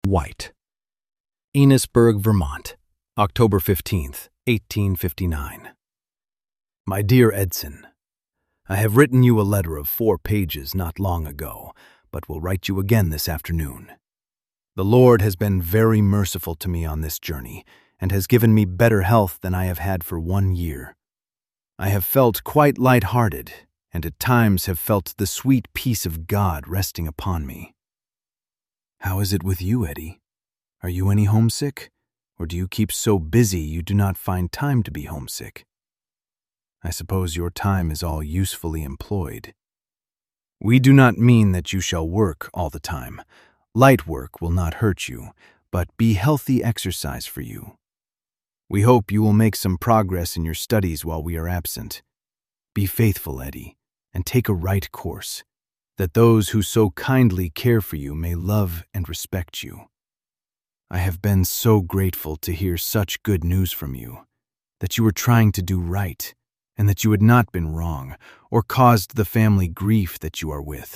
White. Enosburg, Vermont, October 15th, 1859. My dear Edson, I have written you a letter of 4 pages not long ago, but will write you again this afternoon. The Lord has been very merciful to me on this journey, and has given me better health than I have had for 1 year. I have felt quite light-hearted, and at times have felt the sweet peace of God resting upon me. How is it with you, Eddie? Are you any homesick, or do you keep so busy you do not find time to be homesick? I suppose your time is all usefully employed. We do not mean that you shall work all the time. Light work will not hurt you, but be healthy exercise for you. We hope you will make some progress in your studies while we are absent. Be faithful, Eddie, and take a right course, that those who so kindly care for you may love and respect you. I have been so grateful to hear such good news from you, that you were trying to do right, and that you had not been wrong, or caused the family grief that you are with.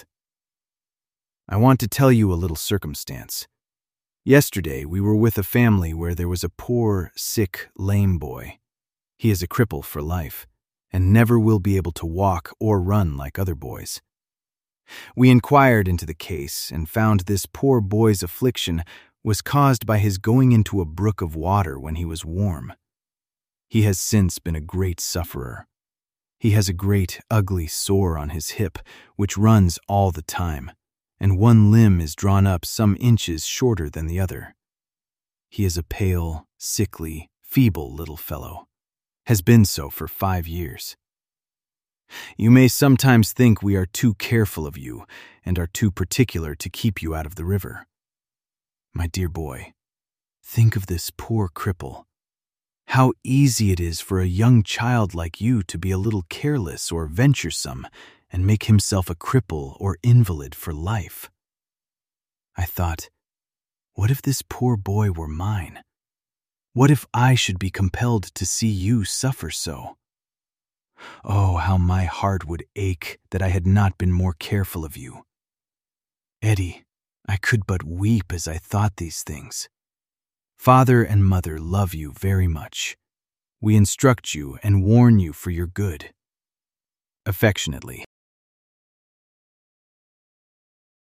I want to tell you a little circumstance. Yesterday we were with a family where there was a poor, sick, lame boy. He is a cripple for life, and never will be able to walk or run like other boys. We inquired into the case and found this poor boy's affliction was caused by his going into a brook of water when he was warm. He has since been a great sufferer. He has a great, ugly sore on his hip, which runs all the time, and one limb is drawn up some inches shorter than the other. He is a pale, sickly, feeble little fellow, has been so for 5 years. You may sometimes think we are too careful of you and are too particular to keep you out of the river. My dear boy, think of this poor cripple. How easy it is for a young child like you to be a little careless or venturesome and make himself a cripple or invalid for life. I thought, what if this poor boy were mine? What if I should be compelled to see you suffer so? Oh, how my heart would ache that I had not been more careful of you. Eddie, I could but weep as I thought these things. Father and mother love you very much. We instruct you and warn you for your good. Affectionately,